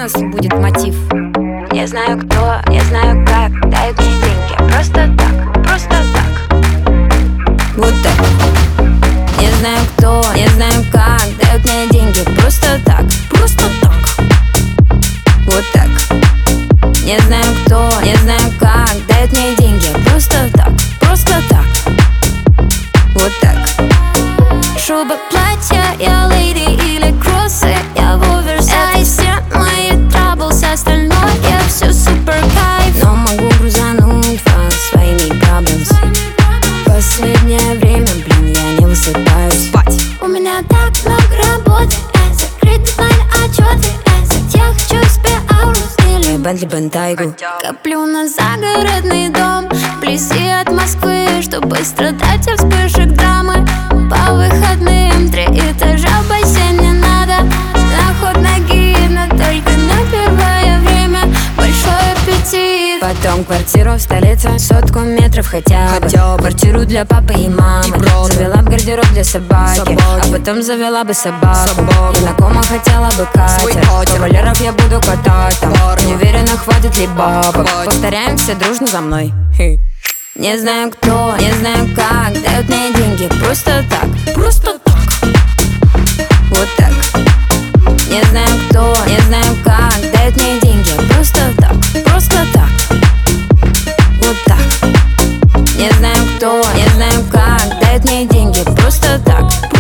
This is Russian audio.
нас будет мотив. Не знаю кто, не знаю как, дают мне деньги просто так, просто так. Вот так. Не знаю кто, не знаю как, дают мне деньги просто так, просто так. Вот так. Не знаю кто, не знаю как, дают мне деньги просто так, просто так. Вот так. Шуба, платье, я леди или кроссы, я в оверсайзе. Мои траблс, остальное все супер кайф. Но могу грузануть вас своими проблемс. Последнее время, блин, я не высыпаюсь. Спать. У меня так много работы, закрыты планы, отчеты. Я хочу себе ауру или Бентли, Бентайгу. коплю на загородный дом вблизи от Москвы, чтобы быстро дать от вспышек драмы. По выходным 3 этажа, бассейн не надо. На ход ноги, но только на первое время. Большой аппетит. Потом квартиру в столице, 100 метров хотя бы. Квартиру для папы и мамы. Завела бы гардероб для собаки, а потом завела бы собаку. И на кома хотела бы катер. Кавалеров я буду катать там. Не уверена, хватит ли бабок. Повторяем все дружно за мной. Не знаю кто, не знаю как, дают мне деньги просто так, просто так. Вот так. Не знаю кто, не знаю как, дают мне деньги просто так, просто так. Вот так. Не знаю кто, не знаю как, дают мне деньги просто так,